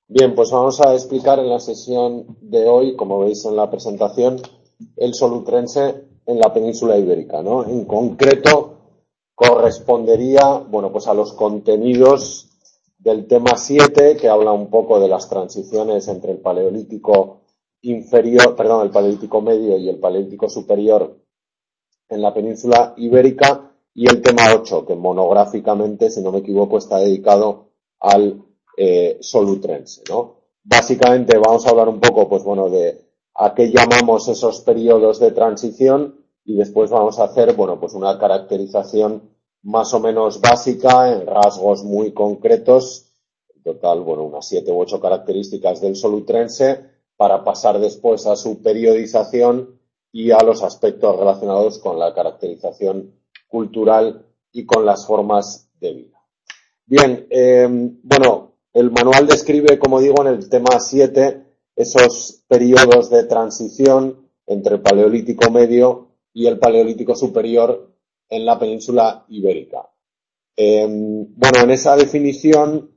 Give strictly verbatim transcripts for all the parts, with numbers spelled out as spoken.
Bien, pues vamos a explicar en la sesión de hoy, como veis en la presentación, el solutrense en la península ibérica, ¿no? En concreto, correspondería, bueno, pues a los contenidos del tema siete, que habla un poco de las transiciones entre el paleolítico inferior, perdón, el paleolítico medio y el paleolítico superior en la península ibérica, y el tema ocho, que monográficamente, si no me equivoco, está dedicado al eh, solutrense, ¿no? Básicamente vamos a hablar un poco, pues bueno, de a qué llamamos esos periodos de transición, y después vamos a hacer, bueno, pues una caracterización más o menos básica en rasgos muy concretos, en total, bueno, unas siete u ocho características del solutrense, para pasar después a su periodización y a los aspectos relacionados con la caracterización cultural y con las formas de vida. Bien, eh, bueno, el manual describe, como digo, en el tema siete, esos periodos de transición entre el paleolítico medio y el paleolítico superior en la península ibérica. Eh, bueno, en esa definición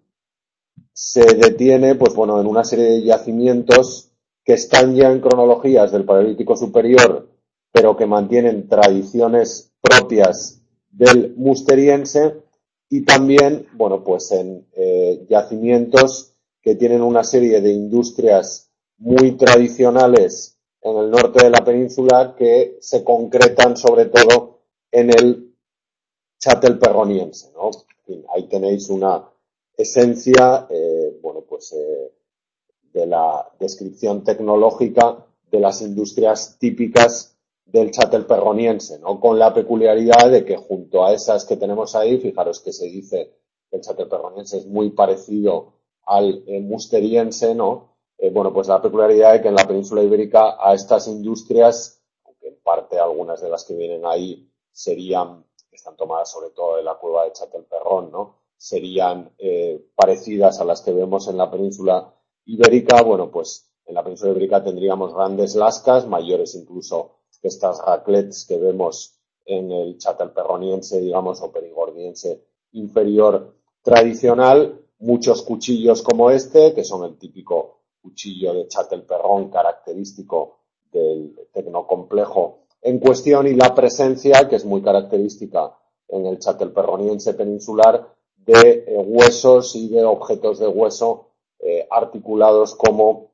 se detiene, pues bueno, en una serie de yacimientos que están ya en cronologías del paleolítico superior, pero que mantienen tradiciones propias del musteriense, y también, bueno, pues en eh, yacimientos que tienen una serie de industrias muy tradicionales en el norte de la península que se concretan sobre todo en el chatelperroniense, ¿no? En fin, ahí tenéis una esencia, eh, bueno, pues eh, de la descripción tecnológica de las industrias típicas del chatelperroniense, ¿no? Con la peculiaridad de que junto a esas que tenemos ahí, fijaros que se dice que el chatelperroniense es muy parecido al eh, musteriense, ¿no? Eh, bueno, pues la peculiaridad de que en la península ibérica a estas industrias, aunque en parte algunas de las que vienen ahí serían, están tomadas sobre todo de la cueva de Chatelperrón, ¿no? Serían eh, parecidas a las que vemos en la península ibérica. Bueno, pues en la península ibérica tendríamos grandes lascas, mayores incluso que estas raclets que vemos en el chatelperroniense, digamos, o perigordiense inferior tradicional, muchos cuchillos como este, que son el típico cuchillo de Chatelperrón característico del tecnocomplejo en cuestión, y la presencia, que es muy característica en el chatelperroniense peninsular, de eh, huesos y de objetos de hueso eh, articulados como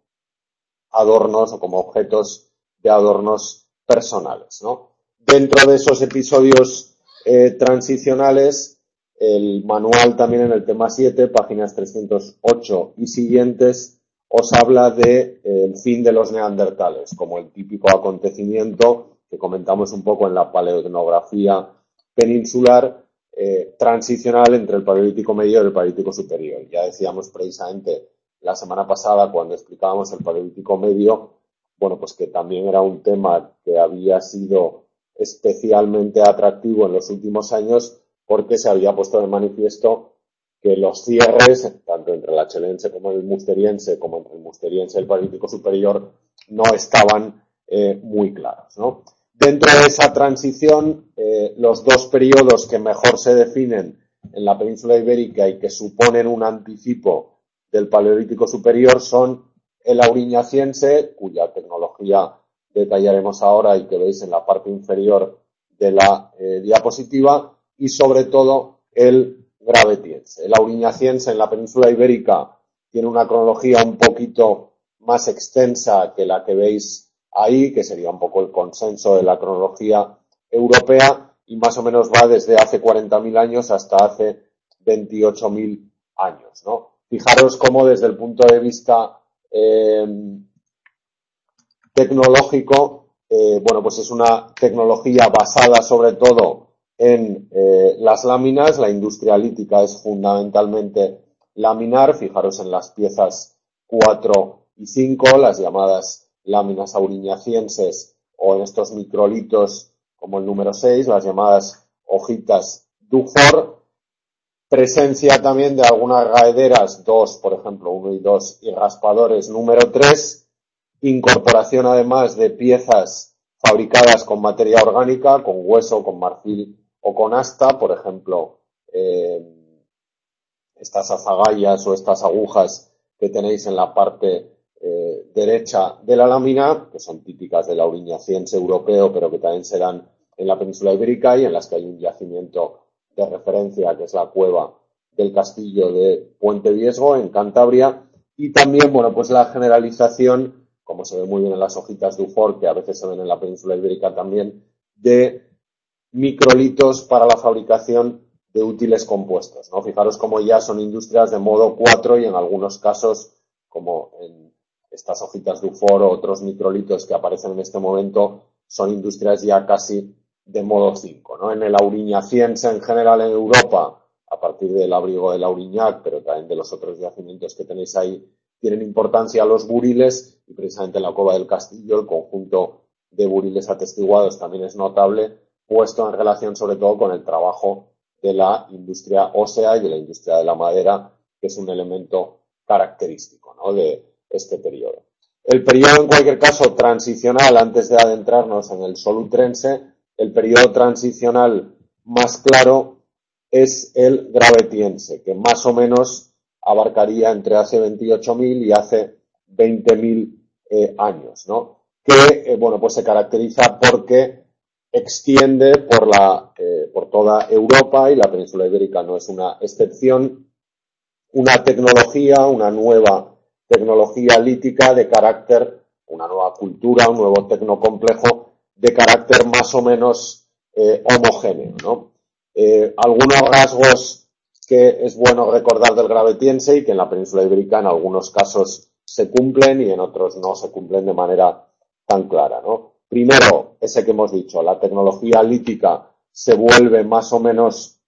adornos o como objetos de adornos personales, ¿no? Dentro de esos episodios eh, transicionales, el manual también en el tema siete, páginas trescientos ocho y siguientes, os habla de eh, el fin de los neandertales, como el típico acontecimiento que comentamos un poco en la paleoetnografía peninsular, eh, transicional entre el paleolítico medio y el paleolítico superior. Ya decíamos precisamente la semana pasada, cuando explicábamos el paleolítico medio, bueno, pues que también era un tema que había sido especialmente atractivo en los últimos años, porque se había puesto de manifiesto que los cierres, tanto entre el achelense como el musteriense, como entre el musteriense y el paleolítico superior, no estaban eh, muy claros, ¿no? Dentro de esa transición, eh, los dos periodos que mejor se definen en la península ibérica y que suponen un anticipo del paleolítico superior son el auriñaciense, cuya tecnología detallaremos ahora y que veis en la parte inferior de la eh, diapositiva, y sobre todo el gravetiense. El auriñaciense en la península ibérica tiene una cronología un poquito más extensa que la que veis ahí, que sería un poco el consenso de la cronología europea, y más o menos va desde hace cuarenta mil años hasta hace veintiocho mil años, ¿no? Fijaros cómo desde el punto de vista eh, tecnológico, eh, bueno, pues es una tecnología basada sobre todo en eh, las láminas. La industria lítica es fundamentalmente laminar. Fijaros en las piezas cuatro y cinco, las llamadas láminas auriñacienses, o en estos microlitos como el número seis, las llamadas hojitas Dufour. Presencia también de algunas raederas, dos, por ejemplo, uno y dos, y raspadores número tres. Incorporación además de piezas fabricadas con materia orgánica, con hueso, con marfil o con asta, por ejemplo, eh, estas azagallas o estas agujas que tenéis en la parte eh, derecha de la lámina, que son típicas del auriñaciense europeo, pero que también se dan en la península ibérica y en las que hay un yacimiento de referencia, que es la cueva del castillo de Puente Viesgo, en Cantabria, y también, bueno, pues la generalización, como se ve muy bien en las hojitas de Dufour, que a veces se ven en la península ibérica también, de microlitos para la fabricación de útiles compuestos, ¿no? Fijaros cómo ya son industrias de modo cuatro y en algunos casos, como en estas hojitas de Dufour o otros microlitos que aparecen en este momento, son industrias ya casi de modo cinco, ¿no? En el auriñaciense en general en Europa, a partir del abrigo del Auriñac, pero también de los otros yacimientos que tenéis ahí, tienen importancia los buriles, y precisamente en la Cueva del Castillo el conjunto de buriles atestiguados también es notable, puesto en relación sobre todo con el trabajo de la industria ósea y de la industria de la madera, que es un elemento característico, ¿no?, de este periodo. El periodo, en cualquier caso, transicional, antes de adentrarnos en el solutrense, el periodo transicional más claro es el gravetiense, que más o menos abarcaría entre hace veintiocho mil y hace veinte mil eh, años, ¿no? Que, eh, bueno, pues se caracteriza porque extiende por la eh, por toda Europa, y la península ibérica no es una excepción, una tecnología, una nueva tecnología lítica de carácter, una nueva cultura, un nuevo tecnocomplejo de carácter más o menos eh, homogéneo, ¿no? Eh, algunos rasgos que es bueno recordar del gravetiense y que en la península ibérica en algunos casos se cumplen y en otros no se cumplen de manera tan clara, ¿no? Primero, ese que hemos dicho, la tecnología lítica se vuelve más o menos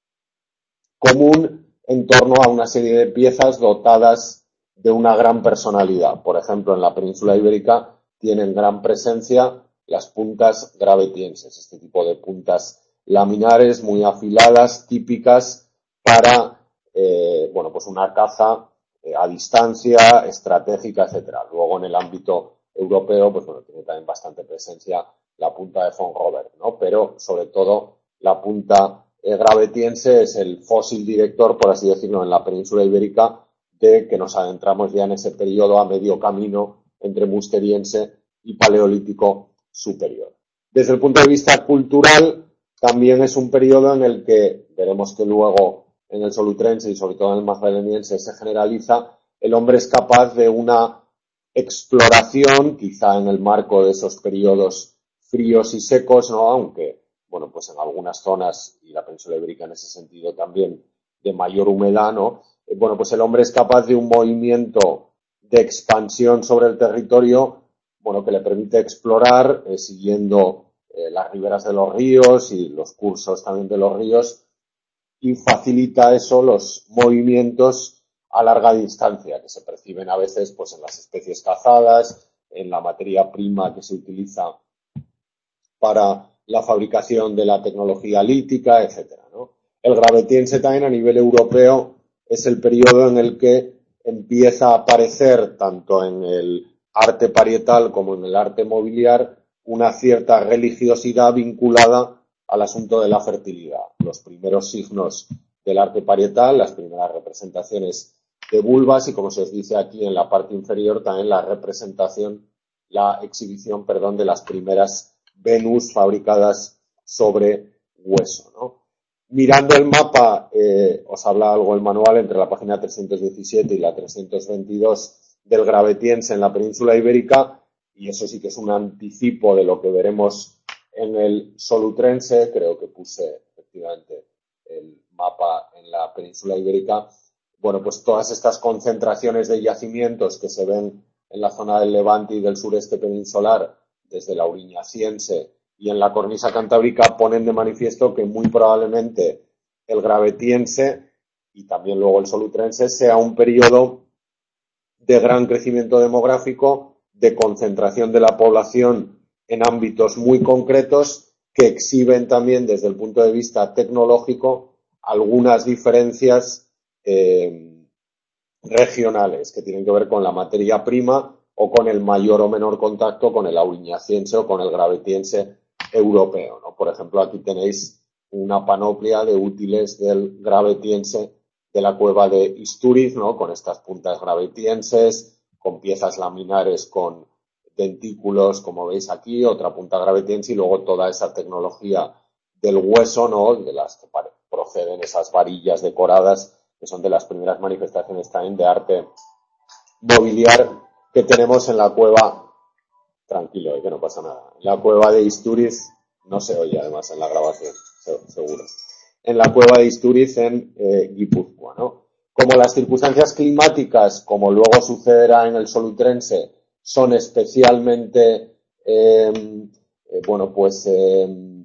común en torno a una serie de piezas dotadas de una gran personalidad. Por ejemplo, en la península ibérica tienen gran presencia las puntas gravetienses, este tipo de puntas laminares muy afiladas, típicas para, eh, bueno, pues una caza eh, a distancia, estratégica, etcétera. Luego, en el ámbito europeo, pues bueno, tiene también bastante presencia la punta de von Robert, ¿no? Pero, sobre todo, la punta eh, gravetiense es el fósil director, por así decirlo, en la península ibérica, de que nos adentramos ya en ese periodo a medio camino entre musteriense y paleolítico superior. Desde el punto de vista cultural, también es un periodo en el que, veremos que luego en el solutrense y sobre todo en el magdaleniense se generaliza, el hombre es capaz de una exploración, quizá en el marco de esos periodos fríos y secos, ¿no? Aunque, bueno, pues en algunas zonas, y la península ibérica en ese sentido también, de mayor humedad, ¿no? Eh, bueno, pues el hombre es capaz de un movimiento de expansión sobre el territorio, bueno, que le permite explorar, eh, siguiendo eh, las riberas de los ríos y los cursos también de los ríos, y facilita eso los movimientos a larga distancia, que se perciben a veces pues en las especies cazadas, en la materia prima que se utiliza para la fabricación de la tecnología lítica, etcétera, ¿no? El gravetiense también a nivel europeo es el periodo en el que empieza a aparecer tanto en el arte parietal como en el arte mobiliar una cierta religiosidad vinculada al asunto de la fertilidad. Los primeros signos del arte parietal, las primeras representaciones de vulvas y, como se os dice aquí en la parte inferior, también la representación, la exhibición, perdón, de las primeras Venus fabricadas sobre hueso, ¿no? Mirando el mapa, eh, os habla algo el manual entre la página trescientos diecisiete y la trescientos veintidós del gravetiense en la península ibérica, y eso sí que es un anticipo de lo que veremos en el solutrense. Creo que puse efectivamente el mapa en la península ibérica. Bueno, pues todas estas concentraciones de yacimientos que se ven en la zona del Levante y del sureste peninsular, desde la auriñaciense y en la cornisa cantábrica, ponen de manifiesto que muy probablemente el gravetiense y también luego el solutrense sea un periodo de gran crecimiento demográfico, de concentración de la población en ámbitos muy concretos, que exhiben también desde el punto de vista tecnológico algunas diferencias eh, regionales que tienen que ver con la materia prima o con el mayor o menor contacto con el auriñaciense o con el gravetiense europeo, ¿no? Por ejemplo, aquí tenéis una panoplia de útiles del gravetiense de la cueva de Istúriz, ¿no? Con estas puntas gravetienses, con piezas laminares con dentículos, como veis aquí, otra punta gravetiense y luego toda esa tecnología del hueso, ¿no? De las que proceden esas varillas decoradas, que son de las primeras manifestaciones también de arte mobiliar que tenemos en la cueva. Tranquilo, eh, que no pasa nada. En la cueva de Istúriz, no se oye además en la grabación, seguro. En la cueva de Istúriz en eh, Guipúzcoa, ¿no? Como las circunstancias climáticas, como luego sucederá en el Solutrense, son especialmente, eh, eh, bueno, pues eh,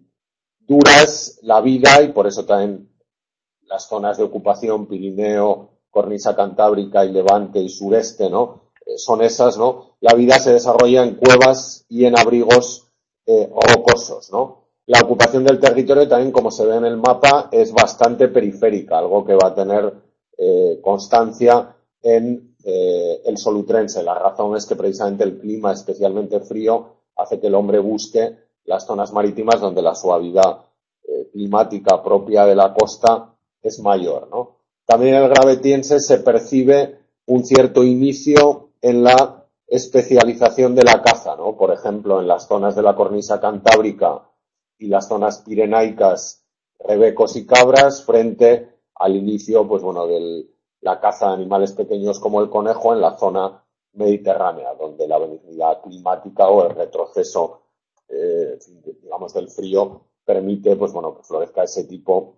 duras, la vida, y por eso también las zonas de ocupación, Pirineo, Cornisa Cantábrica y Levante y Sureste, ¿no? Eh, son esas, ¿no? La vida se desarrolla en cuevas y en abrigos eh, rocosos, ¿no? La ocupación del territorio también, como se ve en el mapa, es bastante periférica, algo que va a tener eh, constancia en eh, el Solutrense. La razón es que precisamente el clima, especialmente frío, hace que el hombre busque las zonas marítimas donde la suavidad eh, climática propia de la costa es mayor, ¿no? También en el gravetiense se percibe un cierto inicio en la especialización de la caza, ¿no? Por ejemplo, en las zonas de la cornisa cantábrica y las zonas pirenaicas, rebecos y cabras, frente al inicio, pues bueno, de la caza de animales pequeños como el conejo en la zona mediterránea, donde la benignidad climática o el retroceso, eh, digamos, del frío permite, pues bueno, que florezca ese tipo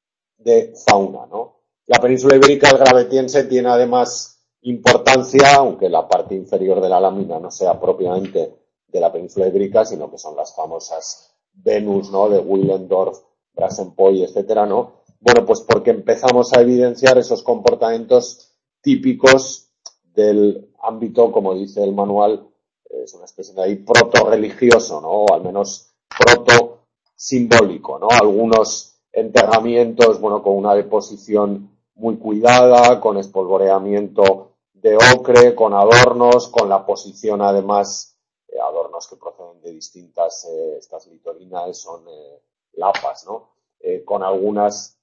de fauna, ¿no? La península ibérica, el gravetiense, tiene además importancia, aunque la parte inferior de la lámina no sea propiamente de la península ibérica, sino que son las famosas Venus, ¿no? De Willendorf, Brasenpoy, etcétera, ¿no? Bueno, pues porque empezamos a evidenciar esos comportamientos típicos del ámbito, como dice el manual, es una especie de ahí proto-religioso, ¿no? O al menos proto-simbólico, ¿no? Algunos enterramientos, bueno, con una deposición muy cuidada, con espolvoreamiento de ocre, con adornos, con la posición además, eh, adornos que proceden de distintas, eh, estas litorinas son eh, lapas, ¿no? Eh, con algunas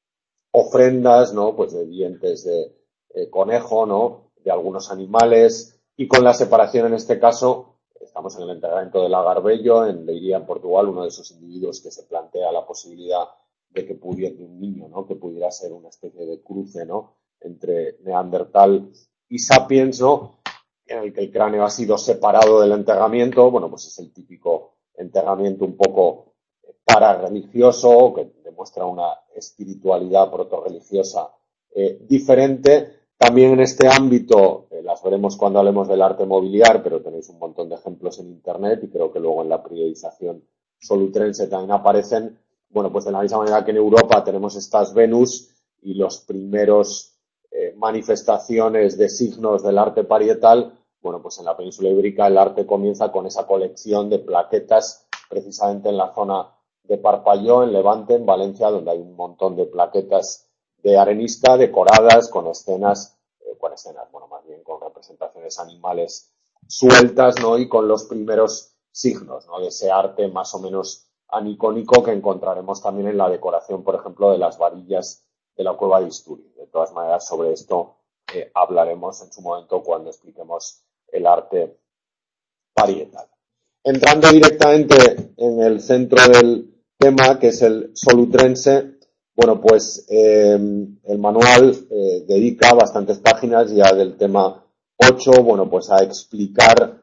ofrendas, ¿no? Pues de dientes de eh, conejo, ¿no? De algunos animales, y con la separación en este caso, estamos en el enterramiento del Agarbello, en Leiria, en Portugal, uno de esos individuos que se plantea la posibilidad de que pudiera, de un niño, ¿no? Que pudiera ser una especie de cruce, ¿no? Entre Neandertal y Sapiens, ¿no? En el que el cráneo ha sido separado del enterramiento. Bueno, pues es el típico enterramiento un poco parareligioso, que demuestra una espiritualidad protorreligiosa eh, diferente. También en este ámbito, eh, las veremos cuando hablemos del arte mobiliar, pero tenéis un montón de ejemplos en internet y creo que luego en la periodización solutrense también aparecen. Bueno, pues de la misma manera que en Europa tenemos estas Venus y los primeros eh, manifestaciones de signos del arte parietal, bueno, pues en la península ibérica el arte comienza con esa colección de plaquetas precisamente en la zona de Parpalló, en Levante, en Valencia, donde hay un montón de plaquetas de arenisca decoradas con escenas, eh, con escenas, bueno, más bien con representaciones animales sueltas, ¿no? Y con los primeros signos, ¿no? De ese arte más o menos anicónico que encontraremos también en la decoración, por ejemplo, de las varillas de la cueva de Istúriz. De todas maneras, sobre esto eh, hablaremos en su momento cuando expliquemos el arte parietal. Entrando directamente en el centro del tema, que es el solutrense, bueno, pues eh, el manual eh, dedica bastantes páginas ya del tema ocho, bueno, pues a explicar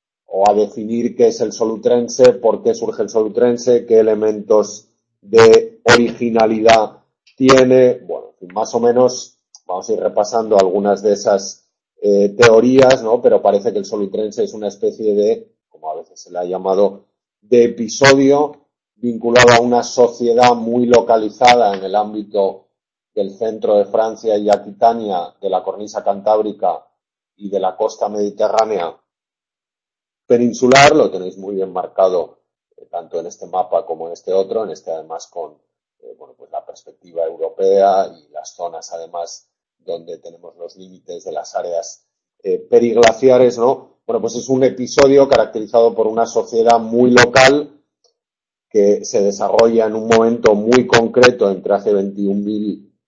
o a definir qué es el solutrense, por qué surge el solutrense, qué elementos de originalidad tiene. Bueno, en fin, más o menos vamos a ir repasando algunas de esas eh, teorías, ¿no? Pero parece que el solutrense es una especie de, como a veces se le ha llamado, de episodio vinculado a una sociedad muy localizada en el ámbito del centro de Francia y Aquitania, de la cornisa cantábrica y de la costa mediterránea peninsular. Lo tenéis muy bien marcado eh, tanto en este mapa como en este otro, en este además con eh, bueno, pues la perspectiva europea y las zonas además donde tenemos los límites de las áreas eh, periglaciares, ¿no? Bueno, pues es un episodio caracterizado por una sociedad muy local que se desarrolla en un momento muy concreto entre hace veintiún mil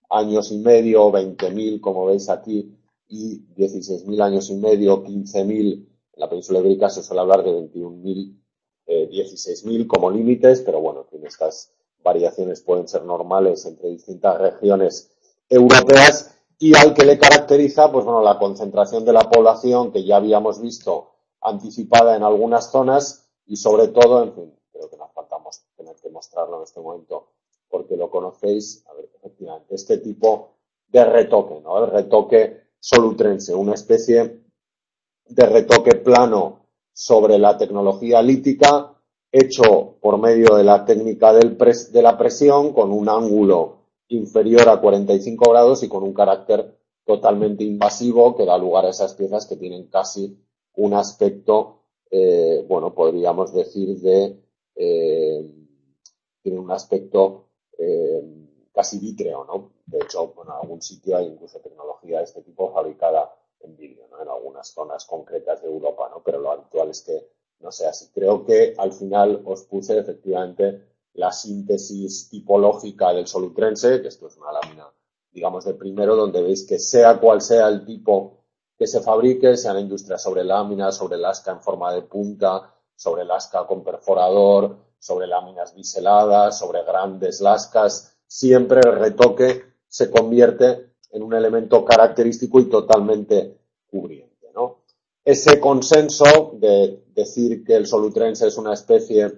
años y medio, veinte mil, como veis aquí, y dieciséis mil años y medio, quince mil. En la península ibérica se suele hablar de veintiún mil, eh, dieciséis mil como límites, pero bueno, en fin, estas variaciones pueden ser normales entre distintas regiones europeas, y al que le caracteriza, pues bueno, la concentración de la población que ya habíamos visto anticipada en algunas zonas, y sobre todo, en fin, creo que nos faltamos tener que mostrarlo en este momento porque lo conocéis, a ver, efectivamente, este tipo de retoque, ¿no? El retoque solutrense, una especie de retoque plano sobre la tecnología lítica, hecho por medio de la técnica del pres de la presión, con un ángulo inferior a cuarenta y cinco grados y con un carácter totalmente invasivo que da lugar a esas piezas que tienen casi un aspecto, eh, bueno, podríamos decir de, eh, tiene un aspecto eh, casi vítreo, ¿no? De hecho, bueno, en algún sitio hay incluso tecnología de este tipo fabricada en vidrio, ¿no? En algunas zonas concretas de Europa, ¿no? Pero lo habitual es que no sea así. Creo que al final os puse efectivamente la síntesis tipológica del solutrense, que esto es una lámina, digamos, de primero, donde veis que sea cual sea el tipo que se fabrique, sea la industria sobre lámina, sobre lasca en forma de punta, sobre lasca con perforador, sobre láminas biseladas, sobre grandes lascas, siempre el retoque se convierte en un elemento característico y totalmente cubriente, ¿no? Ese consenso de decir que el solutrense es una especie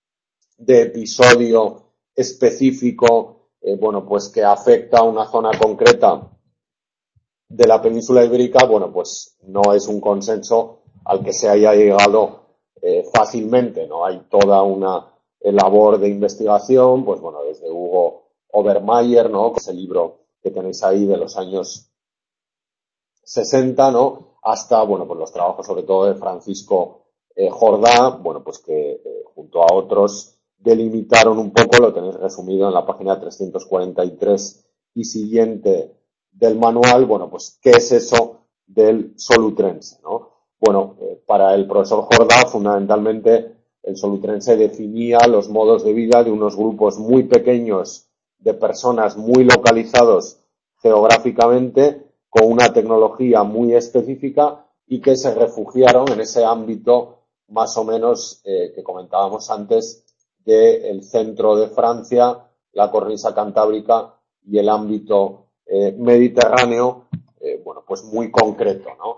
de episodio específico, eh, bueno, pues que afecta a una zona concreta de la península ibérica, bueno, pues no es un consenso al que se haya llegado eh, fácilmente, ¿no? Hay toda una labor de investigación, pues bueno, desde Hugo Obermeier, ¿no? Ese libro que tenéis ahí de los años sesenta, ¿no? Hasta, bueno, pues los trabajos sobre todo de Francisco eh, Jordá, bueno, pues que eh, junto a otros delimitaron un poco, lo tenéis resumido en la página trescientos cuarenta y tres y siguiente del manual, bueno, pues qué es eso del solutrense, ¿no? Bueno, eh, para el profesor Jordá, fundamentalmente, el solutrense definía los modos de vida de unos grupos muy pequeños de personas muy localizados geográficamente, con una tecnología muy específica y que se refugiaron en ese ámbito más o menos eh, que comentábamos antes del centro de Francia, la cornisa cantábrica y el ámbito eh, mediterráneo, eh, bueno, pues muy concreto, ¿no?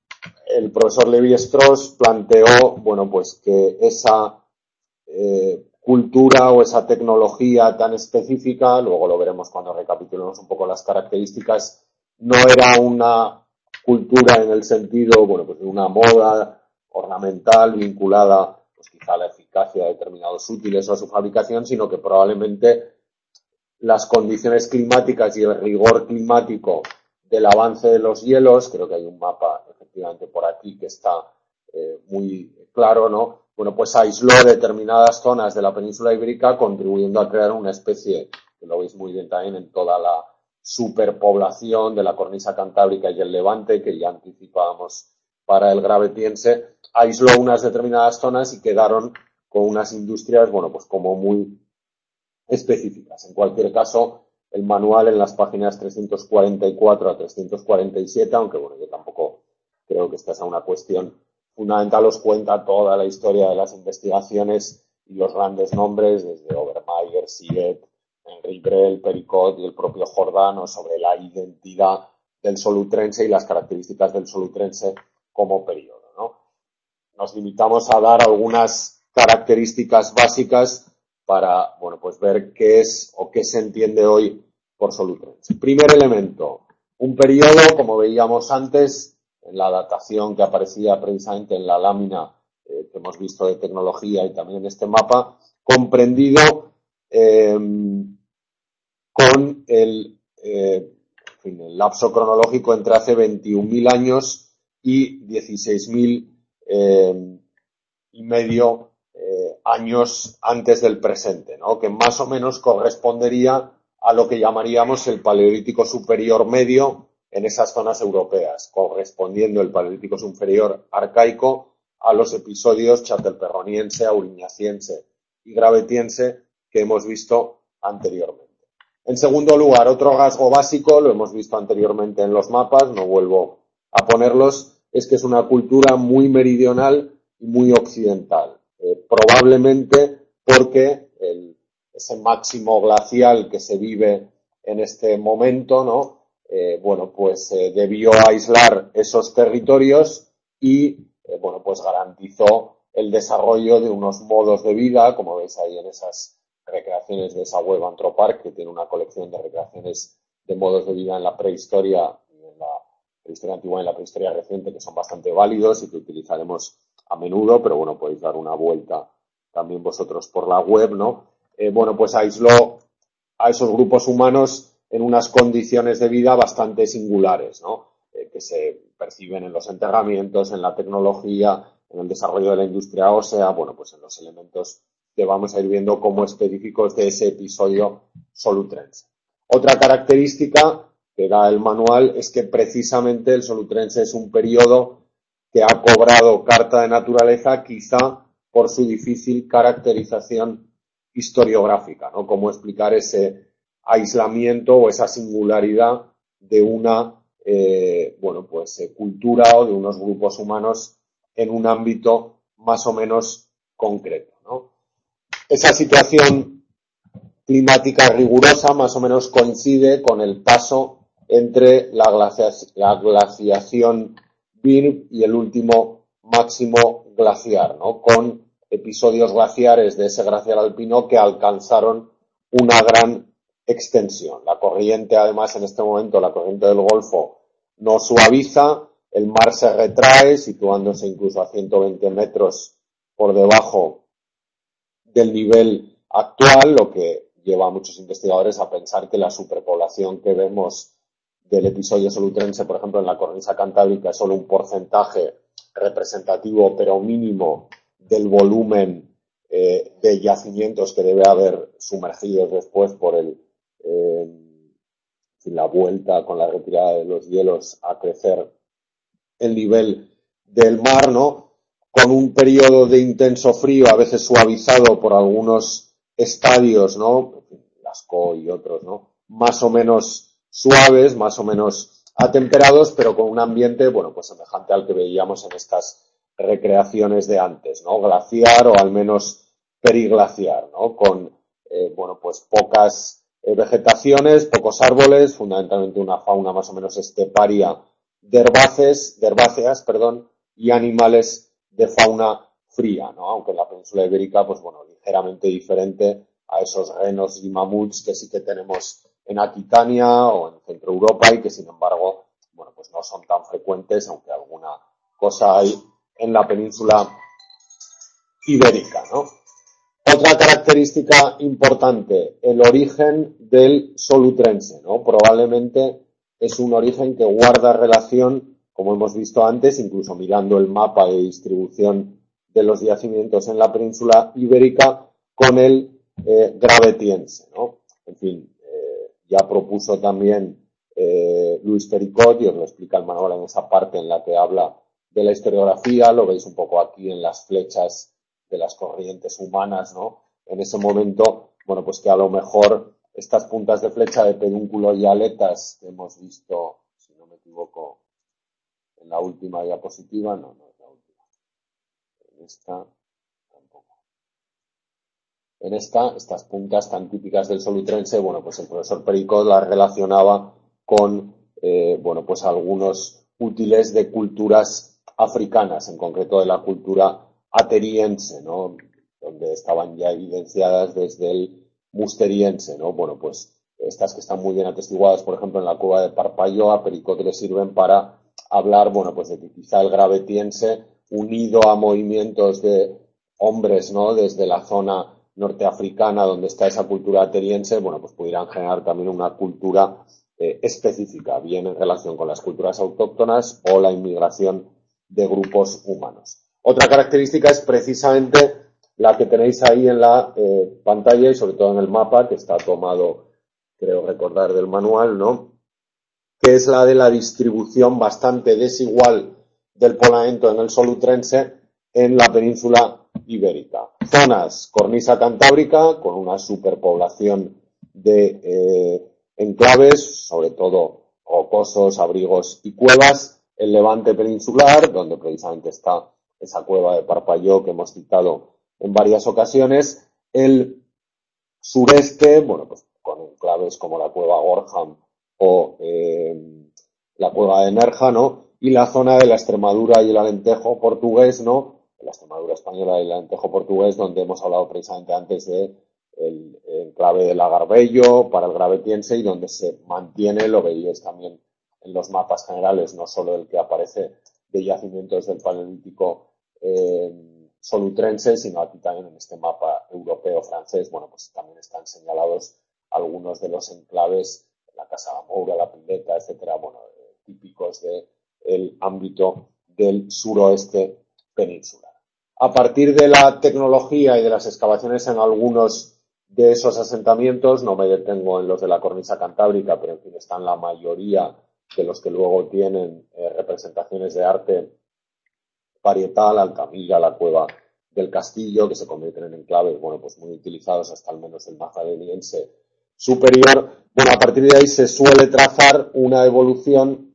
El profesor Lévi-Strauss planteó, bueno, pues que esa eh, cultura o esa tecnología tan específica, luego lo veremos cuando recapitulemos un poco las características, no era una cultura en el sentido, bueno, pues de una moda ornamental vinculada, pues quizá a la eficacia de determinados útiles o a su fabricación, sino que probablemente las condiciones climáticas y el rigor climático del avance de los hielos, creo que hay un mapa efectivamente por aquí que está eh, muy claro, ¿no? Bueno, pues aisló determinadas zonas de la península ibérica, contribuyendo a crear una especie, que lo veis muy bien también en toda la superpoblación de la cornisa cantábrica y el Levante, que ya anticipábamos para el gravetiense, aisló unas determinadas zonas y quedaron con unas industrias, bueno, pues como muy específicas. En cualquier caso, el manual en las páginas trescientos cuarenta y cuatro a trescientos cuarenta y siete, aunque bueno, yo tampoco creo que esta sea una cuestión fundamental, os cuenta toda la historia de las investigaciones y los grandes nombres, desde Obermeier, Siget, Henri Brel, Pericot y el propio Jordano, sobre la identidad del solutrense y las características del solutrense como periodo, ¿no? Nos limitamos a dar algunas características básicas para, bueno, pues ver qué es o qué se entiende hoy por solutrense. Primer elemento, un periodo, como veíamos antes, en la datación que aparecía precisamente en la lámina eh, que hemos visto de tecnología y también en este mapa, comprendido eh, con el, eh, en fin, el lapso cronológico entre hace veintiún mil años y dieciséis mil eh, y medio eh, años antes del presente, ¿no? Que más o menos correspondería a lo que llamaríamos el Paleolítico Superior Medio en esas zonas europeas, correspondiendo el Paleolítico Superior Arcaico a los episodios chatelperroniense, auriñaciense y gravetiense que hemos visto anteriormente. En segundo lugar, otro rasgo básico, lo hemos visto anteriormente en los mapas, no vuelvo a ponerlos, es que es una cultura muy meridional y muy occidental. Eh, probablemente porque el, ese máximo glacial que se vive en este momento, ¿no? Eh, bueno, pues eh, debió aislar esos territorios y, eh, bueno, pues garantizó el desarrollo de unos modos de vida, como veis ahí en esas recreaciones de esa web Anthropark, que tiene una colección de recreaciones de modos de vida en la prehistoria y en la prehistoria antigua y en la prehistoria reciente, que son bastante válidos y que utilizaremos a menudo, pero bueno, podéis dar una vuelta también vosotros por la web, ¿no? Eh, bueno, pues aisló a esos grupos humanos en unas condiciones de vida bastante singulares, ¿no? Eh, que se perciben en los enterramientos, en la tecnología, en el desarrollo de la industria ósea, bueno, pues en los elementos que vamos a ir viendo como específicos de ese episodio solutrense. Otra característica que da el manual es que precisamente el solutrense es un periodo que ha cobrado carta de naturaleza quizá por su difícil caracterización historiográfica, ¿no? Cómo explicar ese aislamiento o esa singularidad de una, eh, bueno, pues eh, cultura o de unos grupos humanos en un ámbito más o menos concreto, ¿no? Esa situación climática rigurosa más o menos coincide con el paso entre la, glacia la glaciación B I R B y el último máximo glaciar, ¿no? Con episodios glaciares de ese glaciar alpino que alcanzaron una gran extensión. La corriente, además, en este momento, la corriente del Golfo no suaviza, el mar se retrae, situándose incluso a ciento veinte metros por debajo del nivel actual, lo que lleva a muchos investigadores a pensar que la superpoblación que vemos del episodio solutrense, por ejemplo, en la cornisa cantábrica, es solo un porcentaje representativo, pero mínimo, del volumen eh, de yacimientos que debe haber sumergidos después por el, eh, la vuelta con la retirada de los hielos a crecer el nivel del mar, ¿no? Con un periodo de intenso frío, a veces suavizado por algunos estadios, ¿no? Lascaux y otros, ¿no? Más o menos suaves, más o menos atemperados, pero con un ambiente, bueno, pues semejante al que veíamos en estas recreaciones de antes, ¿no? Glaciar o al menos periglaciar, ¿no? Con, eh, bueno, pues pocas eh, vegetaciones, pocos árboles, fundamentalmente una fauna más o menos esteparia de herbáceas, de herbáceas, perdón, y animales de fauna fría, ¿no? Aunque en la península ibérica, pues bueno, ligeramente diferente a esos renos y mamuts que sí que tenemos en Aquitania o en Centro Europa y que sin embargo, bueno, pues no son tan frecuentes, aunque alguna cosa hay en la península ibérica, ¿no? Otra característica importante, el origen del solutrense, ¿no? Probablemente es un origen que guarda relación, como hemos visto antes, incluso mirando el mapa de distribución de los yacimientos en la península ibérica, con el eh, gravetiense, ¿no? En fin, eh, ya propuso también eh, Luis Pericot, y os lo explica el manual en esa parte en la que habla de la historiografía, lo veis un poco aquí en las flechas de las corrientes humanas, ¿no? En ese momento, bueno, pues que a lo mejor estas puntas de flecha de pedúnculo y aletas que hemos visto, si no me equivoco, en la última diapositiva, no, no es la última. En esta, tampoco. En esta, estas puntas tan típicas del solutrense, bueno, pues el profesor Pericot las relacionaba con, eh, bueno, pues algunos útiles de culturas africanas, en concreto de la cultura ateriense, ¿no? Donde estaban ya evidenciadas desde el musteriense, ¿no? Bueno, pues estas que están muy bien atestiguadas, por ejemplo, en la cueva de Parpaillot, a Pericot le sirven para hablar, bueno, pues de que quizá el gravetiense, unido a movimientos de hombres, ¿no? Desde la zona norteafricana, donde está esa cultura ateriense, bueno, pues pudieran generar también una cultura eh, específica, bien en relación con las culturas autóctonas o la inmigración de grupos humanos. Otra característica es precisamente la que tenéis ahí en la eh, pantalla y sobre todo en el mapa, que está tomado, creo recordar, del manual, ¿no? Que es la de la distribución bastante desigual del poblamiento en el solutrense en la península ibérica. Zonas cornisa cantábrica, con una superpoblación de eh, enclaves, sobre todo rocosos, abrigos y cuevas, el levante peninsular, donde precisamente está esa cueva de Parpalló que hemos citado en varias ocasiones, el sureste, bueno, pues con enclaves como la cueva Gorham o eh, la cueva de Nerja, ¿no? Y la zona de la Extremadura y el Alentejo portugués, ¿no? La Extremadura española y el Alentejo portugués, donde hemos hablado precisamente antes de el enclave de la Garbello para el gravetiense y donde se mantiene, lo veíais también en los mapas generales, no solo el que aparece de yacimientos del Paleolítico eh, solutrense, sino aquí también en este mapa europeo francés, bueno, pues también están señalados algunos de los enclaves, la Casa de la Moura, la Pileta, etcétera, bueno, eh, típicos del ámbito del suroeste peninsular. A partir de la tecnología y de las excavaciones en algunos de esos asentamientos, no me detengo en los de la cornisa cantábrica, pero en fin están la mayoría de los que luego tienen eh, representaciones de arte parietal, Altamira, la cueva del Castillo, que se convierten en enclaves, bueno, pues muy utilizados hasta al menos el magdaleniense superior. Bueno, a partir de ahí se suele trazar una evolución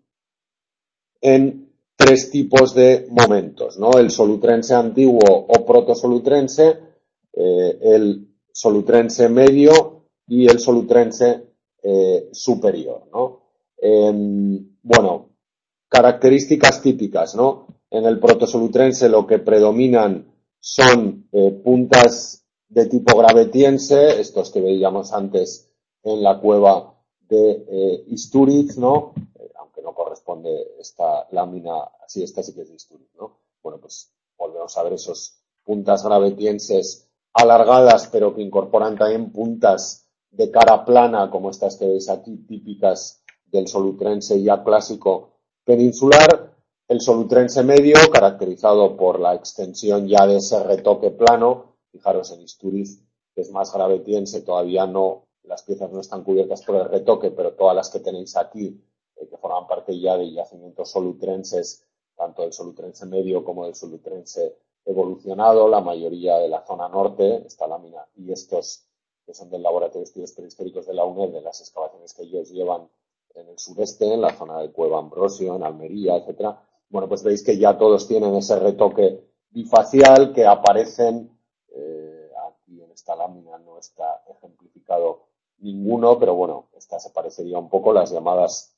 en tres tipos de momentos, ¿no? El solutrense antiguo o protosolutrense, eh, el solutrense medio y el solutrense eh, superior, ¿no? Eh, bueno, características típicas, ¿no? En el protosolutrense lo que predominan son eh, puntas de tipo gravetiense, estos que veíamos antes en la cueva de eh, Istúriz, ¿no? Eh, aunque no corresponde esta lámina, así esta sí que es de Istúriz, ¿no? Bueno, pues volvemos a ver esos puntas gravetienses alargadas, pero que incorporan también puntas de cara plana, como estas que veis aquí, típicas del solutrense ya clásico peninsular. El solutrense medio, caracterizado por la extensión ya de ese retoque plano. Fijaros en Istúriz, que es más gravetiense, todavía no, las piezas no están cubiertas por el retoque, pero todas las que tenéis aquí, eh, que forman parte ya de yacimientos solutrenses, tanto del solutrense medio como del solutrense evolucionado, la mayoría de la zona norte, esta lámina y estos que son del Laboratorio de Estudios Prehistóricos de la UNED, de las excavaciones que ellos llevan en el sureste, en la zona de Cueva Ambrosio, en Almería, etcétera. Bueno, pues veis que ya todos tienen ese retoque bifacial que aparecen, eh, aquí en esta lámina no está ejemplificado ninguno, pero bueno, esta se parecería un poco, las llamadas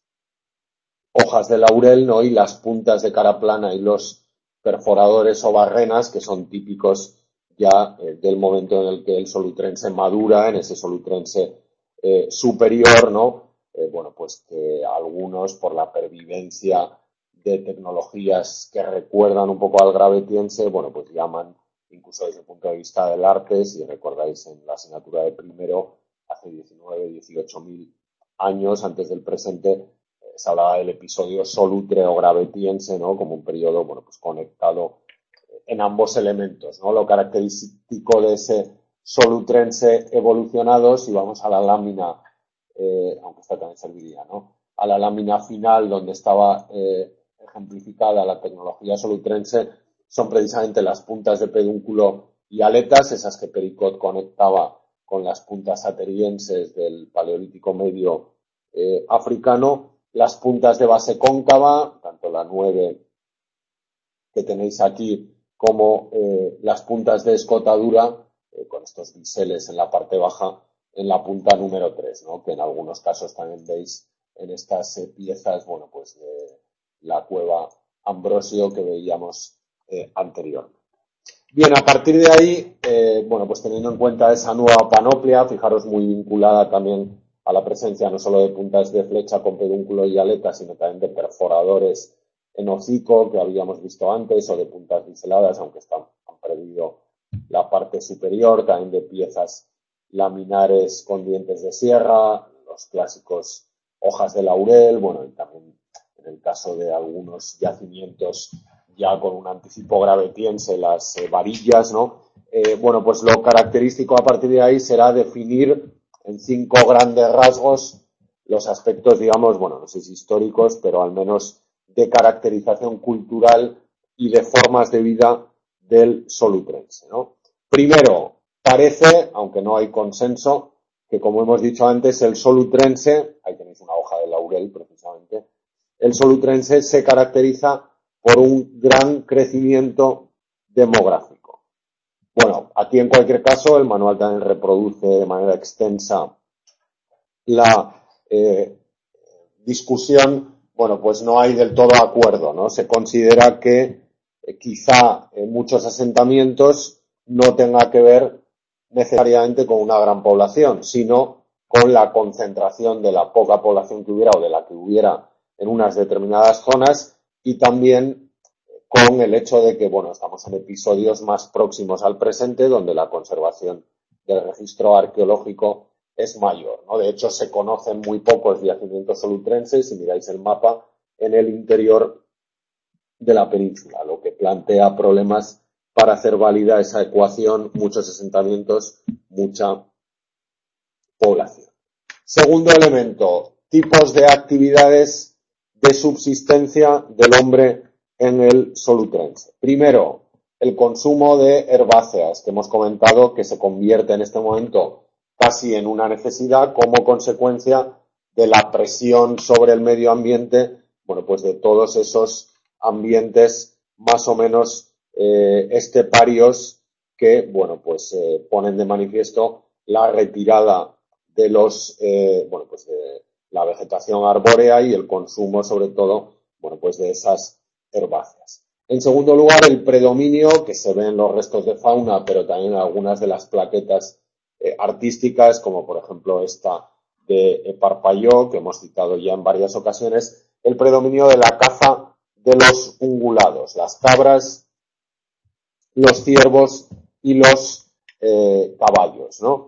hojas de laurel, ¿no? Y las puntas de cara plana y los perforadores o barrenas, que son típicos ya eh, del momento en el que el solutrense madura, en ese solutrense eh, superior, ¿no? Eh, bueno, pues que algunos, por la pervivencia de tecnologías que recuerdan un poco al gravetiense, bueno, pues llaman, incluso desde el punto de vista del arte, si recordáis en la asignatura de primero, hace diecinueve, dieciocho mil años antes del presente, eh, se hablaba del episodio solutre-gravetiense, ¿no? Como un periodo, bueno, pues conectado en ambos elementos, ¿no? Lo característico de ese solutrense evolucionado, si vamos a la lámina, eh, aunque esta también serviría, ¿no? A la lámina final donde estaba eh, ejemplificada la tecnología solutrense, son precisamente las puntas de pedúnculo y aletas, esas que Pericot conectaba con las puntas aterienses del Paleolítico Medio eh, africano, las puntas de base cóncava, tanto la nueve que tenéis aquí como eh, las puntas de escotadura, eh, con estos biseles en la parte baja, en la punta número tres, ¿no? Que en algunos casos también veis en estas eh, piezas, bueno, pues de la cueva Ambrosio que veíamos eh, anteriormente. Bien, a partir de ahí, eh, bueno, pues teniendo en cuenta esa nueva panoplia, fijaros muy vinculada también a la presencia no solo de puntas de flecha con pedúnculo y aleta, sino también de perforadores en hocico que habíamos visto antes, o de puntas biseladas, aunque están, han perdido la parte superior, también de piezas laminares con dientes de sierra, los clásicos hojas de laurel, bueno, y también en el caso de algunos yacimientos ya con un anticipo gravetiense, las eh, varillas, ¿no? Eh, bueno, pues lo característico a partir de ahí será definir en cinco grandes rasgos los aspectos, digamos, bueno, no sé si históricos, pero al menos de caracterización cultural y de formas de vida del solutrense, ¿no? Primero, parece, aunque no hay consenso, que, como hemos dicho antes, el solutrense, ahí tenéis una hoja de laurel precisamente, el solutrense se caracteriza por un gran crecimiento demográfico. Bueno, aquí en cualquier caso el manual también reproduce de manera extensa la eh, discusión. Bueno, pues no hay del todo acuerdo, ¿no? Se considera que eh, quizá en muchos asentamientos no tenga que ver necesariamente con una gran población, sino con la concentración de la poca población que hubiera o de la que hubiera en unas determinadas zonas, y también con el hecho de que, bueno, estamos en episodios más próximos al presente, donde la conservación del registro arqueológico es mayor, ¿no? De hecho, se conocen muy pocos yacimientos solutrenses, si miráis el mapa, en el interior de la península, lo que plantea problemas para hacer válida esa ecuación, muchos asentamientos, mucha población. Segundo elemento, tipos de actividades de subsistencia del hombre en el solutrense. Primero, el consumo de herbáceas, que hemos comentado que se convierte en este momento casi en una necesidad como consecuencia de la presión sobre el medio ambiente, bueno, pues de todos esos ambientes más o menos eh, esteparios que, bueno, pues eh, ponen de manifiesto la retirada de los, eh, bueno, pues de la vegetación arbórea y el consumo, sobre todo, bueno, pues de esas herbáceas. En segundo lugar, el predominio que se ve en los restos de fauna, pero también en algunas de las plaquetas eh, artísticas, como por ejemplo esta de Parpalló, que hemos citado ya en varias ocasiones, el predominio de la caza de los ungulados, las cabras, los ciervos y los eh, caballos, ¿no?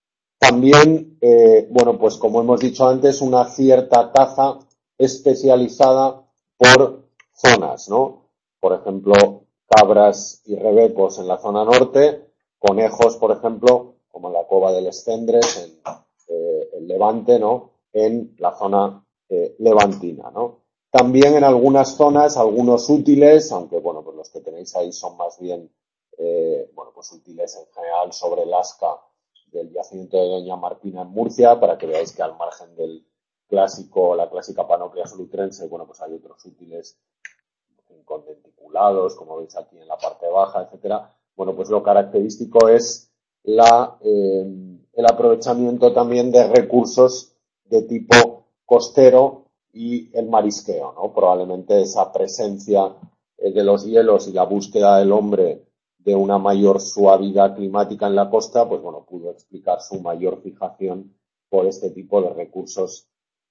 También, eh, bueno, pues como hemos dicho antes, una cierta caza especializada por zonas, ¿no? Por ejemplo, cabras y rebecos en la zona norte, conejos, por ejemplo, como en la Cova del Escendres, en eh, el Levante, ¿no? En la zona eh, levantina, ¿no? También en algunas zonas, algunos útiles, aunque, bueno, pues los que tenéis ahí son más bien, eh, bueno, pues útiles en general sobre el asca del yacimiento de Doña Martina en Murcia, para que veáis que al margen del clásico, la clásica panoplia solutrense, bueno, pues hay otros útiles con denticulados, como veis aquí en la parte baja, etcétera. Bueno, pues lo característico es la, eh, el aprovechamiento también de recursos de tipo costero y el marisqueo, ¿no? Probablemente esa presencia eh, de los hielos y la búsqueda del hombre de una mayor suavidad climática en la costa, pues bueno, pudo explicar su mayor fijación por este tipo de recursos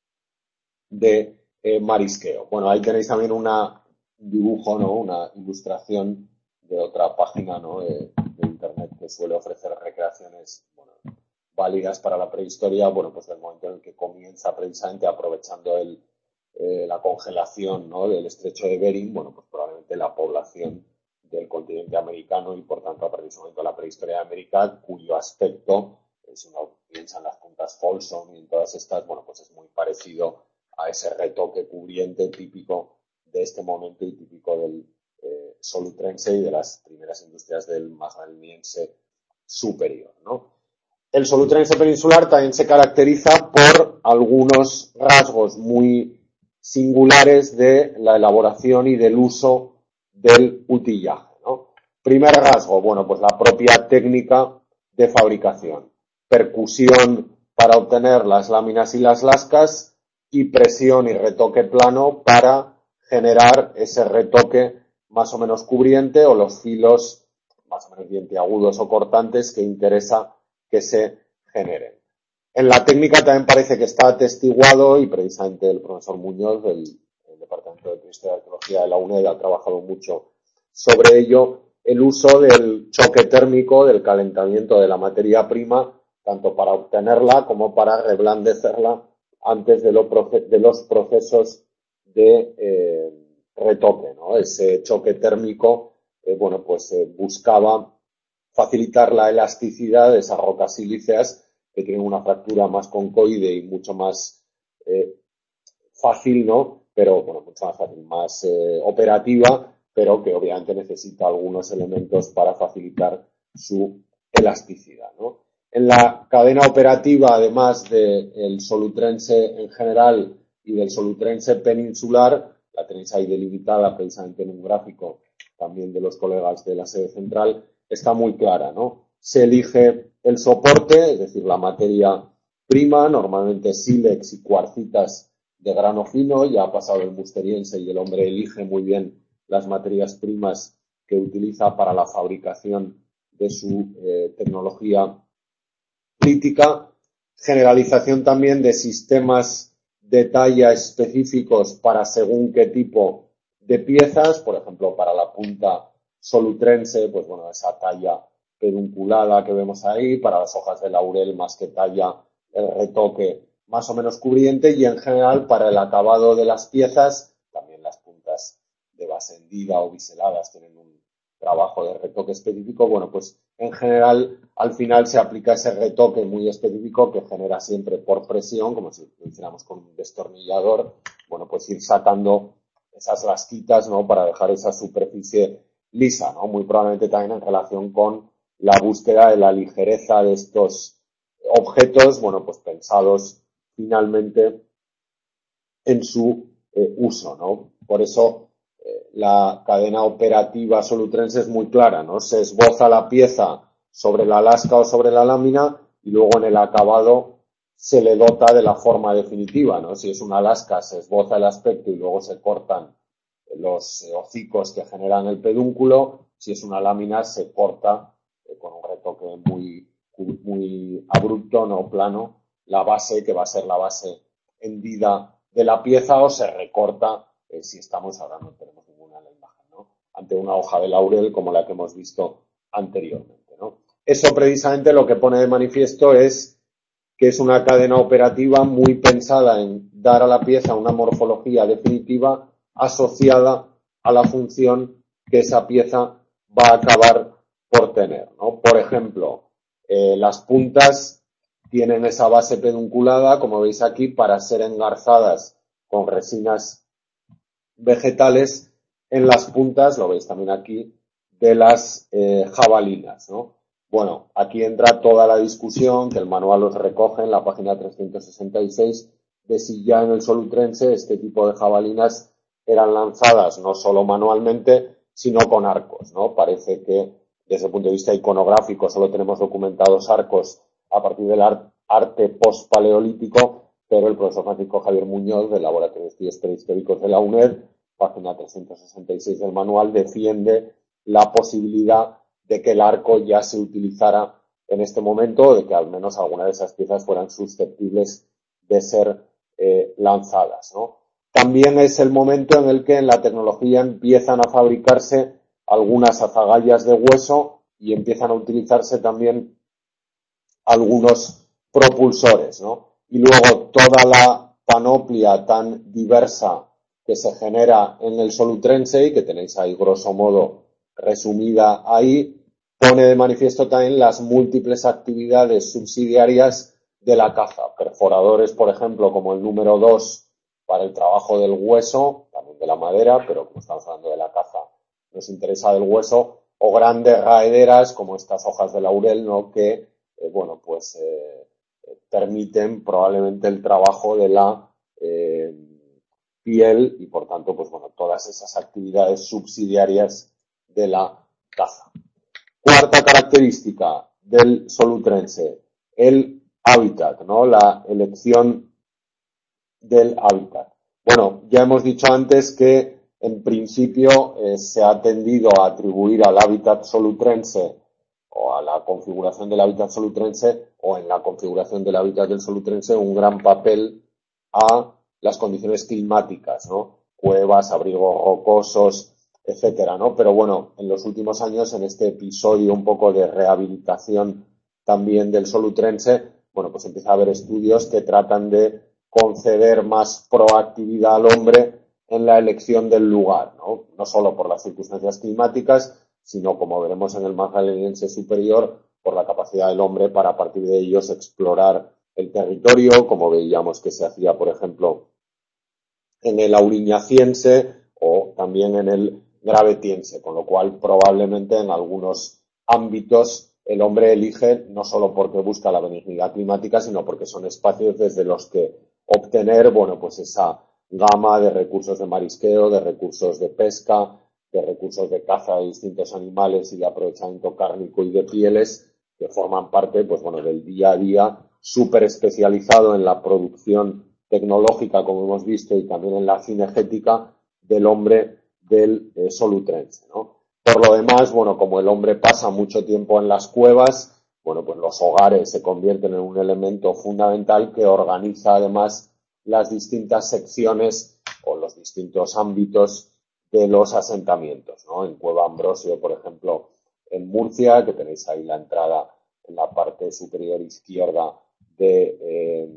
de eh, marisqueo. Bueno, ahí tenéis también una, un dibujo, ¿no? Una ilustración de otra página, ¿no? de, de internet que suele ofrecer recreaciones, bueno, válidas para la prehistoria, bueno, pues del momento en el que comienza precisamente aprovechando el, eh, la congelación, ¿no? del estrecho de Bering, bueno, pues probablemente la población del continente americano y por tanto a partir de ese momento la prehistoria de América, cuyo aspecto, eh, si uno piensa en las puntas Folsom y en todas estas, bueno, pues es muy parecido a ese retoque cubriente típico de este momento y típico del eh, solutrense y de las primeras industrias del magdaleniense superior, ¿no? El solutrense peninsular también se caracteriza por algunos rasgos muy singulares de la elaboración y del uso del utillaje, ¿no? Primer rasgo, bueno, pues la propia técnica de fabricación. Percusión para obtener las láminas y las lascas y presión y retoque plano para generar ese retoque más o menos cubriente o los filos más o menos dienteagudos o cortantes que interesa que se generen. En la técnica también parece que está atestiguado, y precisamente el profesor Muñoz del, del Departamento de Prehistoria y Arqueología de la UNED ha trabajado mucho sobre ello, el uso del choque térmico, del calentamiento de la materia prima, tanto para obtenerla como para reblandecerla antes de, lo, de los procesos de eh, retoque, ¿no? Ese choque térmico, eh, bueno, pues eh, buscaba facilitar la elasticidad de esas rocas silíceas que tienen una fractura más concoide y mucho más eh, fácil, ¿no? Pero, bueno, mucho más fácil, más eh, operativa, pero que obviamente necesita algunos elementos para facilitar su elasticidad, ¿no? En la cadena operativa, además del solutrense en general y del solutrense peninsular, la tenéis ahí delimitada precisamente en un gráfico también de los colegas de la sede central, está muy clara, ¿no? Se elige el soporte, es decir, la materia prima, normalmente sílex y cuarcitas de grano fino, ya ha pasado el musteriense y el hombre elige muy bien las materias primas que utiliza para la fabricación de su eh, tecnología crítica, generalización también de sistemas de talla específicos para según qué tipo de piezas, por ejemplo, para la punta solutrense, pues bueno, esa talla pedunculada que vemos ahí, para las hojas de laurel más que talla, el retoque más o menos cubriente, y en general para el acabado de las piezas, también las puntas de base hendida o biseladas tienen un trabajo de retoque específico. Bueno, pues en general al final se aplica ese retoque muy específico que genera siempre por presión, como si lo hiciéramos con un destornillador, bueno, pues ir sacando esas lasquitas, ¿no? Para dejar esa superficie lisa, ¿no? Muy probablemente también en relación con la búsqueda de la ligereza de estos objetos, bueno, pues pensados finalmente en su eh, uso, ¿no? Por eso eh, la cadena operativa solutrense es muy clara, ¿no? Se esboza la pieza sobre la lasca o sobre la lámina y luego en el acabado se le dota de la forma definitiva, ¿no? Si es una lasca se esboza el aspecto y luego se cortan los eh, hocicos que generan el pedúnculo. Si es una lámina se corta eh, con un retoque muy, muy abrupto, no plano, la base, que va a ser la base hendida de la pieza, o se recorta eh, si estamos, ahora no tenemos ninguna en la imagen, ¿no? Ante una hoja de laurel como la que hemos visto anteriormente, ¿no? Eso precisamente lo que pone de manifiesto es que es una cadena operativa muy pensada en dar a la pieza una morfología definitiva asociada a la función que esa pieza va a acabar por tener, ¿no? Por ejemplo, eh, las puntas tienen esa base pedunculada, como veis aquí, para ser engarzadas con resinas vegetales en las puntas, lo veis también aquí, de las eh, jabalinas, ¿no? Bueno, aquí entra toda la discusión que el manual os recoge en la página trescientos sesenta y seis de si ya en el solutrense este tipo de jabalinas eran lanzadas no solo manualmente, sino con arcos, ¿no? Parece que desde el punto de vista iconográfico solo tenemos documentados arcos a partir del arte post-paleolítico, pero el profesor Francisco Javier Muñoz, del Laboratorio de Estudios Prehistóricos de la UNED, página trescientos sesenta y seis del manual, defiende la posibilidad de que el arco ya se utilizara en este momento, o de que al menos algunas de esas piezas fueran susceptibles de ser eh, lanzadas, ¿no? También es el momento en el que en la tecnología empiezan a fabricarse algunas azagallas de hueso y empiezan a utilizarse también algunos propulsores, ¿no? Y luego toda la panoplia tan diversa que se genera en el solutrense y que tenéis ahí grosso modo resumida ahí, pone de manifiesto también las múltiples actividades subsidiarias de la caza. Perforadores, por ejemplo, como el número dos para el trabajo del hueso, también de la madera, pero como estamos hablando de la caza, nos interesa del hueso, o grandes raederas como estas hojas de laurel, ¿no? Que, eh, bueno, pues eh, permiten probablemente el trabajo de la eh, piel y, por tanto, pues bueno, todas esas actividades subsidiarias de la caza. Cuarta característica del solutrense, el hábitat, ¿no? La elección del hábitat. Bueno, ya hemos dicho antes que en principio eh, se ha tendido a atribuir al hábitat solutrense o a la configuración del hábitat solutrense o en la configuración del hábitat del solutrense un gran papel a las condiciones climáticas, ¿no? Cuevas, abrigos rocosos, etcétera, ¿no? Pero bueno, en los últimos años, en este episodio un poco de rehabilitación también del solutrense, bueno, pues empieza a haber estudios que tratan de conceder más proactividad al hombre en la elección del lugar, ¿no? No solo por las circunstancias climáticas, sino, como veremos en el Magdaleniense superior, por la capacidad del hombre para a partir de ellos explorar el territorio, como veíamos que se hacía, por ejemplo, en el Auriñaciense o también en el Gravetiense, con lo cual probablemente en algunos ámbitos el hombre elige no solo porque busca la benignidad climática, sino porque son espacios desde los que obtener, bueno, pues esa gama de recursos de marisqueo, de recursos de pesca, de recursos de caza de distintos animales y de aprovechamiento cárnico y de pieles que forman parte, pues bueno, del día a día súper especializado en la producción tecnológica, como hemos visto, y también en la cinegética del hombre del eh, solutrense, ¿no? Por lo demás, bueno, como el hombre pasa mucho tiempo en las cuevas, bueno, pues los hogares se convierten en un elemento fundamental que organiza además las distintas secciones o los distintos ámbitos de los asentamientos, ¿no? En Cueva Ambrosio, por ejemplo, en Murcia, que tenéis ahí la entrada en la parte superior izquierda de eh,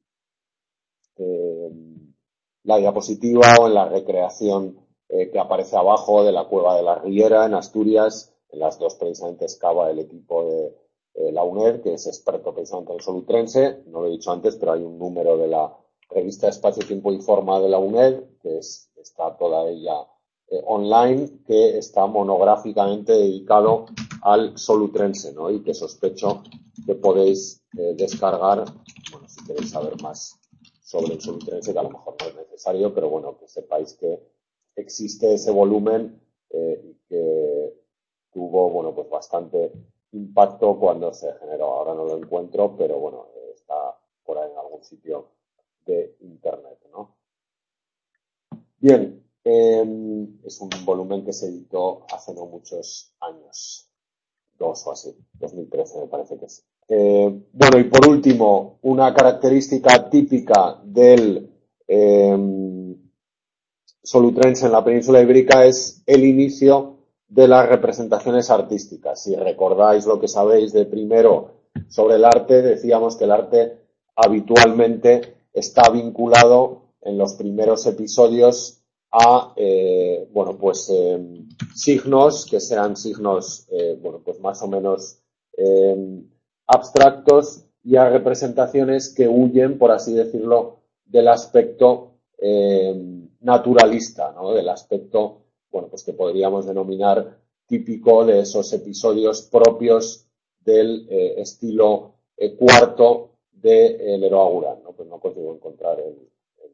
eh, la diapositiva, o en la recreación eh, que aparece abajo de la Cueva de la Riera en Asturias. En las dos precisamente excava el equipo de eh, la UNED, que es experto precisamente en el solutrense. No lo he dicho antes, pero hay un número de la revista Espacio, Tiempo y Forma de la UNED, que es, está toda ella eh, online, que está monográficamente dedicado al solutrense, ¿no? Y que sospecho que podéis eh, descargar, bueno, si queréis saber más sobre el solutrense, que a lo mejor no es necesario, pero bueno, que sepáis que existe ese volumen eh, y que tuvo, bueno, pues bastante impacto cuando se generó. Ahora no lo encuentro, pero bueno, eh, está por ahí en algún sitio de internet, ¿no? Bien, eh, es un volumen que se editó hace no muchos años, dos o así, dos mil trece me parece que es. Eh, bueno, y por último, una característica típica del eh, solutrense en la península ibérica es el inicio de las representaciones artísticas. Si recordáis lo que sabéis de primero sobre el arte, decíamos que el arte habitualmente está vinculado en los primeros episodios a, eh, bueno, pues eh, signos que sean signos, eh, bueno, pues más o menos eh, abstractos, y a representaciones que huyen, por así decirlo, del aspecto eh, naturalista, ¿no? Del aspecto, bueno, pues que podríamos denominar típico de esos episodios propios del eh, estilo eh, cuarto de eh, Leroy Aguran, ¿no? Pues no consigo encontrar el, el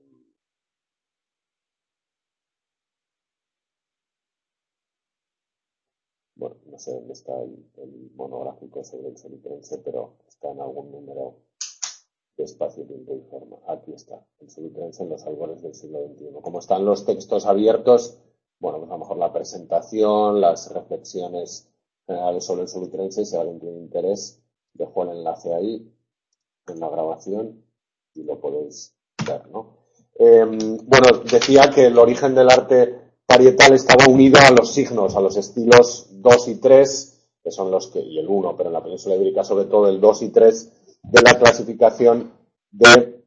bueno, no sé dónde está el, el monográfico sobre el solutrense, pero está en algún número de Espacio, Tiempo y Forma. Aquí está, el solutrense en los albores del siglo veintiuno. Como están los textos abiertos, bueno, pues a lo mejor la presentación, las reflexiones generales sobre el solutrense, si alguien tiene interés, dejo el enlace ahí en la grabación y lo podéis ver, ¿no? Eh, bueno, decía que el origen del arte parietal estaba unido a los signos, a los estilos dos y tres, que son los que, y el uno, pero en la península ibérica sobre todo el dos y tres, de la clasificación de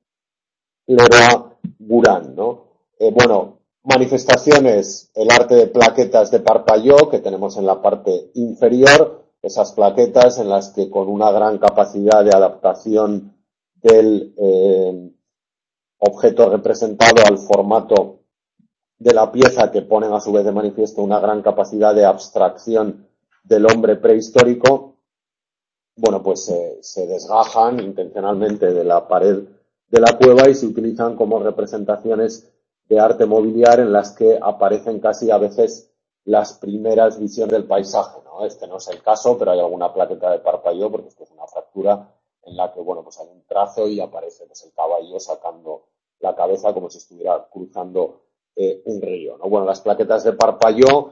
Leroy-Gourhan, ¿no? Eh, bueno, manifestaciones, el arte de plaquetas de Parpaillot, que tenemos en la parte inferior, esas plaquetas en las que con una gran capacidad de adaptación del eh, objeto representado al formato de la pieza, que ponen a su vez de manifiesto una gran capacidad de abstracción del hombre prehistórico, bueno, pues eh, se desgajan intencionalmente de la pared de la cueva y se utilizan como representaciones de arte mobiliar en las que aparecen casi a veces las primeras visiones del paisaje, ¿no? Este no es el caso, pero hay alguna plaqueta de Parpaillot, porque esto es una fractura en la que, bueno, pues hay un trazo y aparece pues el caballo sacando la cabeza como si estuviera cruzando eh, un río, ¿no? Bueno, las plaquetas de Parpaillot,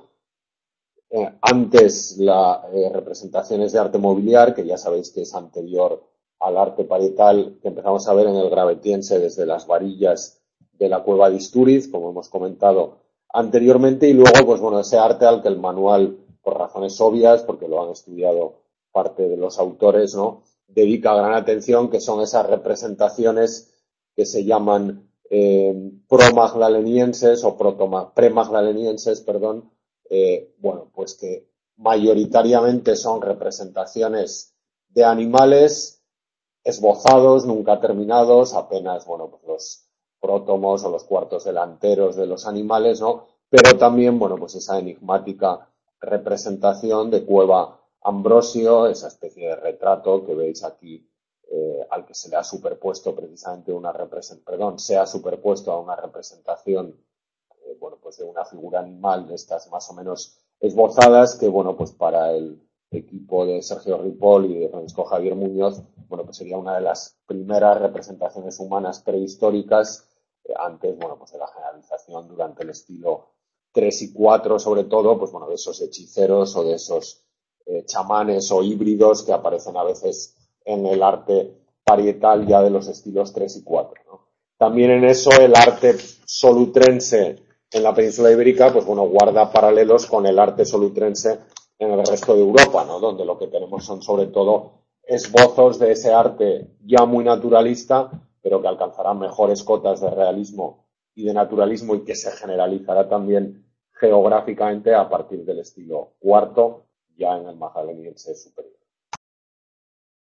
Eh, antes las eh, representaciones de arte mobiliar, que ya sabéis que es anterior al arte parietal que empezamos a ver en el Gravetiense desde las varillas de la cueva de Istúriz, como hemos comentado anteriormente, y luego, pues bueno, ese arte al que el manual, por razones obvias, porque lo han estudiado parte de los autores, ¿no?, dedica gran atención, que son esas representaciones que se llaman eh, pro-magdalenienses o pre-magdalenienses, perdón, Eh, bueno, pues que mayoritariamente son representaciones de animales esbozados, nunca terminados, apenas, bueno, pues los prótomos o los cuartos delanteros de los animales, ¿no? Pero también, bueno, pues esa enigmática representación de cueva Ambrosio, esa especie de retrato que veis aquí, eh, al que se le ha superpuesto precisamente una representación, perdón, se ha superpuesto a una representación, eh, bueno, pues de una figura animal de estas más o menos esbozadas, que, bueno, pues para el equipo de Sergio Ripoll y de Francisco Javier Muñoz, bueno, pues sería una de las primeras representaciones humanas prehistóricas, eh, antes, bueno, pues de la generalización durante el estilo tres y cuatro, sobre todo, pues bueno, de esos hechiceros o de esos eh, chamanes o híbridos que aparecen a veces en el arte parietal ya de los estilos tres y cuatro, ¿no? También en eso el arte solutrense en la península ibérica, pues bueno, guarda paralelos con el arte solutrense en el resto de Europa, ¿no? Donde lo que tenemos son sobre todo esbozos de ese arte ya muy naturalista, pero que alcanzará mejores cotas de realismo y de naturalismo y que se generalizará también geográficamente a partir del estilo cuarto, ya en el magdaleniense superior.